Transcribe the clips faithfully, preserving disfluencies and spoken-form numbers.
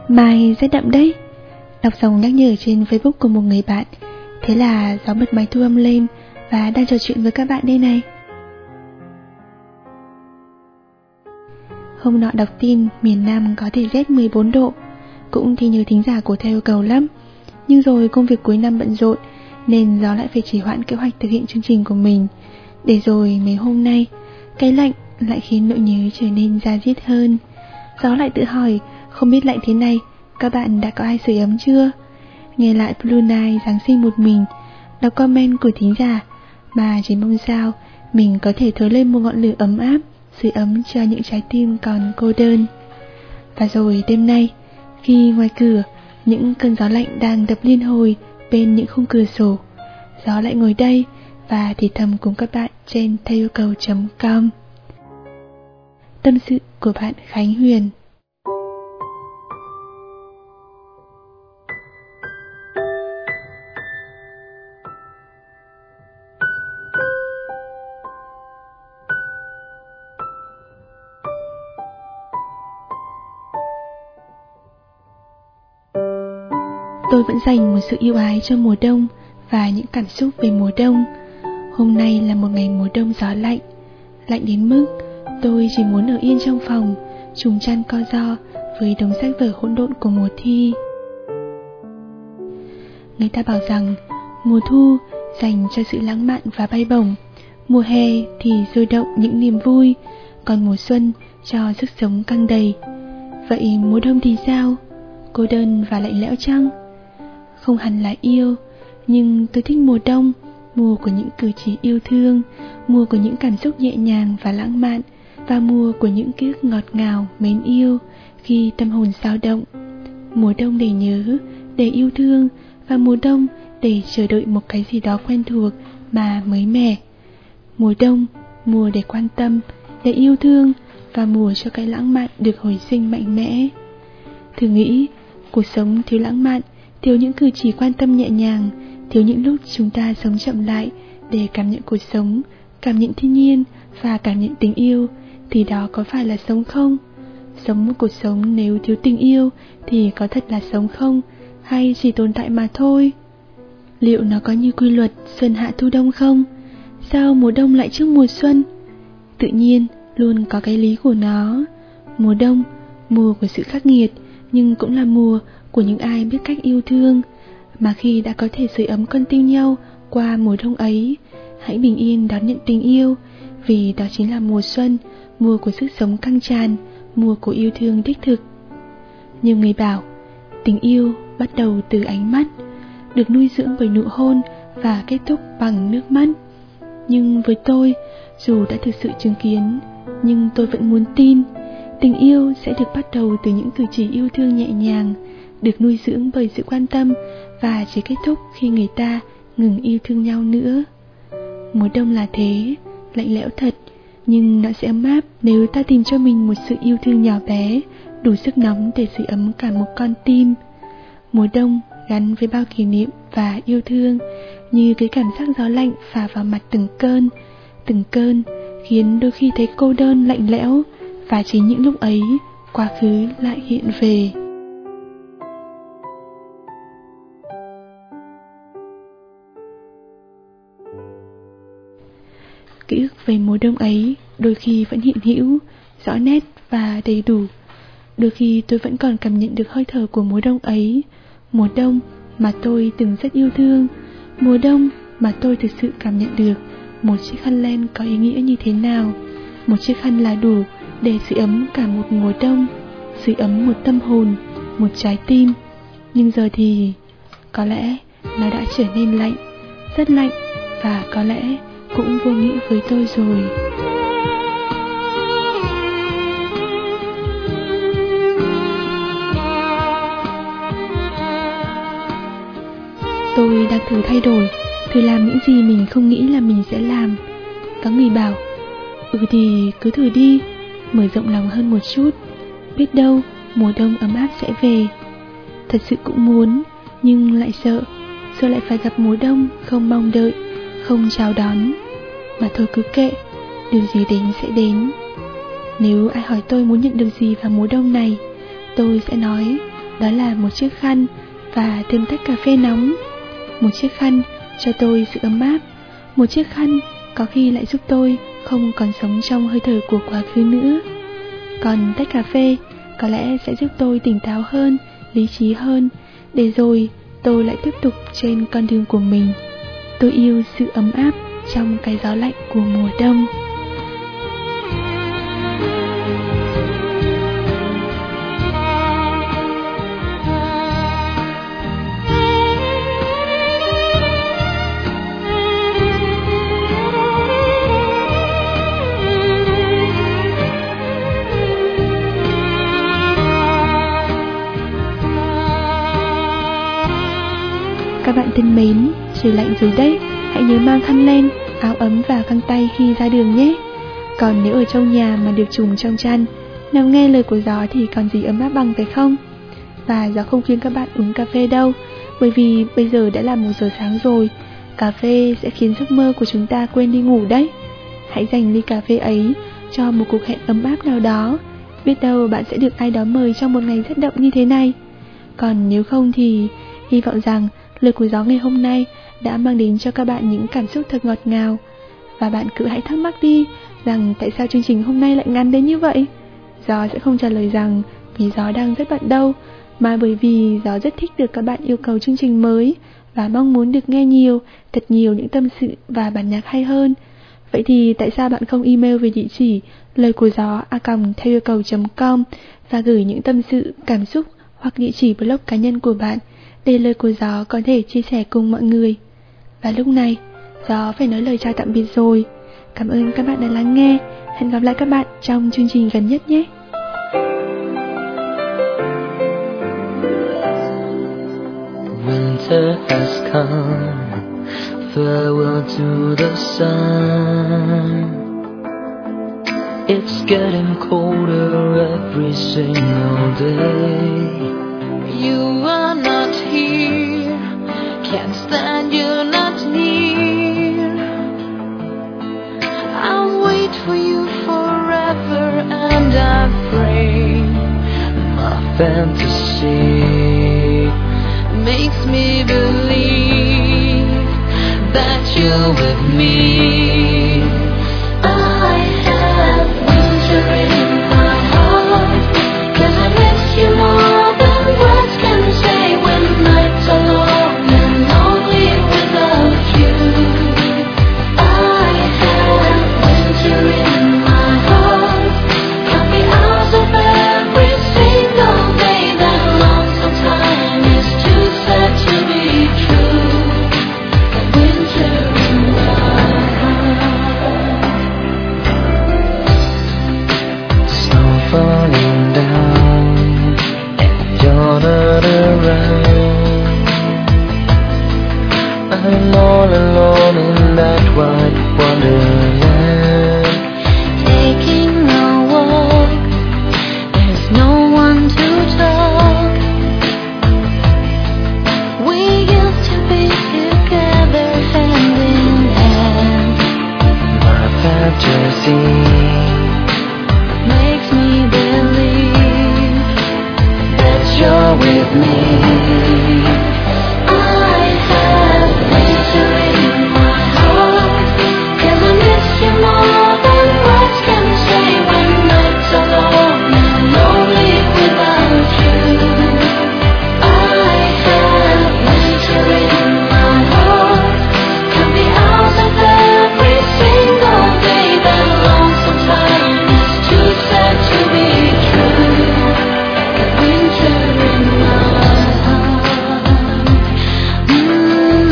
Mai rất đậm đấy. Đọc dòng nhắc nhở trên Facebook của một người bạn, thế là gió bật máy thu âm lên và đang trò chuyện với các bạn đây này. Hôm nọ đọc tin miền Nam có thể rét mười bốn độ, cũng thì nhiều thính giả của theo yêu cầu lắm. Nhưng rồi công việc cuối năm bận rộn nên gió lại phải trì hoãn kế hoạch thực hiện chương trình của mình. Để rồi mấy hôm nay, cái lạnh lại khiến nỗi nhớ trở nên da diết hơn. Gió lại tự hỏi, không biết lạnh thế này, các bạn đã có ai sưởi ấm chưa? Nghe lại Blue Night Giáng sinh một mình, đọc comment của thính giả, mà chỉ mong sao mình có thể thổi lên một ngọn lửa ấm áp, sưởi ấm cho những trái tim còn cô đơn. Và rồi đêm nay, khi ngoài cửa những cơn gió lạnh đang đập liên hồi bên những khung cửa sổ, gió lại ngồi đây và thì thầm cùng các bạn trên theo yêu cầu chấm com. Tâm sự của bạn Khánh Huyền. Tôi vẫn dành một sự yêu ái cho mùa đông và những cảm xúc về mùa đông. Hôm nay là một ngày mùa đông gió lạnh, lạnh đến mức tôi chỉ muốn ở yên trong phòng, trùm chăn co ro với đống sách vở hỗn độn của mùa thi. Người ta bảo rằng mùa thu dành cho sự lãng mạn và bay bổng, mùa hè thì sôi động những niềm vui, còn mùa xuân cho sức sống căng đầy. Vậy mùa đông thì sao? Cô đơn và lạnh lẽo chăng? Không hẳn là yêu, nhưng tôi thích mùa đông, mùa của những cử chỉ yêu thương, mùa của những cảm xúc nhẹ nhàng và lãng mạn, và mùa của những ký ức ngọt ngào, mến yêu khi tâm hồn dao động. Mùa đông để nhớ, để yêu thương, và mùa đông để chờ đợi một cái gì đó quen thuộc mà mới mẻ. Mùa đông, mùa để quan tâm, để yêu thương, và mùa cho cái lãng mạn được hồi sinh mạnh mẽ. Thử nghĩ, cuộc sống thiếu lãng mạn, thiếu những cử chỉ quan tâm nhẹ nhàng, thiếu những lúc chúng ta sống chậm lại để cảm nhận cuộc sống, cảm nhận thiên nhiên và cảm nhận tình yêu, thì đó có phải là sống không? Sống một cuộc sống nếu thiếu tình yêu thì có thật là sống không, hay chỉ tồn tại mà thôi? Liệu nó có như quy luật xuân hạ thu đông không? Sao mùa đông lại trước mùa xuân? Tự nhiên luôn có cái lý của nó. Mùa đông, mùa của sự khắc nghiệt, nhưng cũng là mùa của những ai biết cách yêu thương. Mà khi đã có thể sưởi ấm con tim nhau qua mùa đông ấy, hãy bình yên đón nhận tình yêu, vì đó chính là mùa xuân, mùa của sức sống căng tràn, mùa của yêu thương đích thực. Nhiều người bảo, tình yêu bắt đầu từ ánh mắt, được nuôi dưỡng bởi nụ hôn và kết thúc bằng nước mắt. Nhưng với tôi, dù đã thực sự chứng kiến, nhưng tôi vẫn muốn tin tình yêu sẽ được bắt đầu từ những cử chỉ yêu thương nhẹ nhàng, được nuôi dưỡng bởi sự quan tâm, và chỉ kết thúc khi người ta ngừng yêu thương nhau nữa. Mùa đông là thế, lạnh lẽo thật, nhưng nó sẽ ấm áp nếu ta tìm cho mình một sự yêu thương nhỏ bé, đủ sức nóng để sưởi ấm cả một con tim. Mùa đông gắn với bao kỷ niệm và yêu thương, như cái cảm giác gió lạnh phả vào mặt từng cơn, từng cơn, khiến đôi khi thấy cô đơn lạnh lẽo, và chính những lúc ấy, quá khứ lại hiện về. Ký ức về mùa đông ấy đôi khi vẫn hiện hữu, rõ nét và đầy đủ. Đôi khi tôi vẫn còn cảm nhận được hơi thở của mùa đông ấy, mùa đông mà tôi từng rất yêu thương, mùa đông mà tôi thực sự cảm nhận được một chiếc khăn len có ý nghĩa như thế nào. Một chiếc khăn là đủ để sưởi ấm cả một mùa đông, sưởi ấm một tâm hồn, một trái tim. Nhưng giờ thì có lẽ nó đã trở nên lạnh, rất lạnh, và có lẽ cũng vô nghĩa với tôi rồi. Tôi đang thử thay đổi, thử làm những gì mình không nghĩ là mình sẽ làm. Có người bảo, ừ thì cứ thử đi, mở rộng lòng hơn một chút, biết đâu mùa đông ấm áp sẽ về. Thật sự cũng muốn, nhưng lại sợ, sợ lại phải gặp mùa đông không mong đợi, không chào đón. Mà thôi cứ kệ, điều gì đến sẽ đến. Nếu ai hỏi tôi muốn nhận được gì vào mùa đông này, tôi sẽ nói đó là một chiếc khăn và thêm tách cà phê nóng. Một chiếc khăn cho tôi sự ấm áp. Một chiếc khăn có khi lại giúp tôi không còn sống trong hơi thở của quá khứ nữa. Còn tách cà phê có lẽ sẽ giúp tôi tỉnh táo hơn, lý trí hơn, để rồi tôi lại tiếp tục trên con đường của mình. Tôi yêu sự ấm áp trong cái gió lạnh của mùa đông. Các bạn thân mến, trời lạnh rồi đấy, hãy nhớ mang khăn len, áo ấm và găng tay khi ra đường nhé. Còn nếu ở trong nhà mà được trùm trong chăn, nằm nghe lời của gió thì còn gì ấm áp bằng, phải không? Và gió không khuyên các bạn uống cà phê đâu, bởi vì bây giờ đã là một giờ sáng rồi. Cà phê sẽ khiến giấc mơ của chúng ta quên đi ngủ đấy. Hãy dành ly cà phê ấy cho một cuộc hẹn ấm áp nào đó. Biết đâu bạn sẽ được ai đó mời trong một ngày rét đậm như thế này. Còn nếu không thì hy vọng rằng lời của gió ngày hôm nay đã mang đến cho các bạn những cảm xúc thật ngọt ngào. Và bạn cứ hãy thắc mắc đi rằng tại sao chương trình hôm nay lại ngắn đến như vậy. Gió sẽ không trả lời rằng vì gió đang rất bận đâu, mà bởi vì gió rất thích được các bạn yêu cầu chương trình mới và mong muốn được nghe nhiều, thật nhiều những tâm sự và bản nhạc hay hơn. Vậy thì tại sao bạn không email về địa chỉ lời của gió a còng theo yêu cầu chấm com và gửi những tâm sự, cảm xúc hoặc địa chỉ blog cá nhân của bạn để lời của gió có thể chia sẻ cùng mọi người. Và lúc này, gió phải nói lời chào tạm biệt rồi. Cảm ơn các bạn đã lắng nghe. Hẹn gặp lại các bạn trong chương trình gần nhất nhé. Winter has come, farewell to the sun. It's getting colder every single day. You are not here, can't stand you not near. I'll wait for you forever and I pray. My fantasy makes me believe that you're with me. I have winter in my heart, 'cause I miss you more than words can say when nights are long and lonely without you. I have winter in my heart, count the hours of every single day that long sometimes is too sad to be true. Got winter in my heart. Snow falling down and you're not around. I'm all alone in that white wonderland. Taking a walk, there's no one to talk. We used to be together hand in hand. My fantasy makes me believe that you're with me. I have winter in my heart, 'cause I miss you more than words can say when nights are long and lonely without you. I have winter in my heart, count the hours of every single day that long sometimes is too sad to be true. Got winter in my heart. Mm-hmm.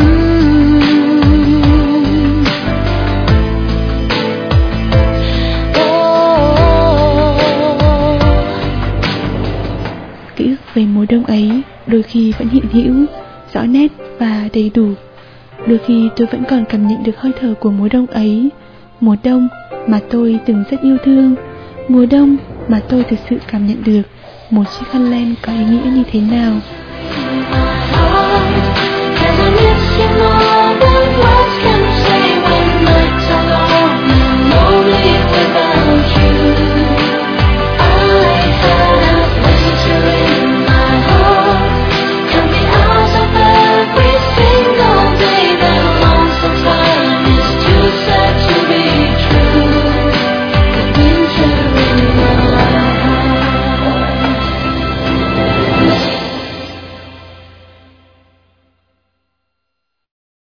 Oh. Ký ức về mùa đông ấy đôi khi vẫn hiện hữu, rõ nét và đầy đủ. Đôi khi tôi vẫn còn cảm nhận được hơi thở của mùa đông ấy. Mùa đông mà tôi từng rất yêu thương. Mùa đông mà tôi thực sự cảm nhận được một chiếc khăn len có ý nghĩa như thế nào. Cause I miss you more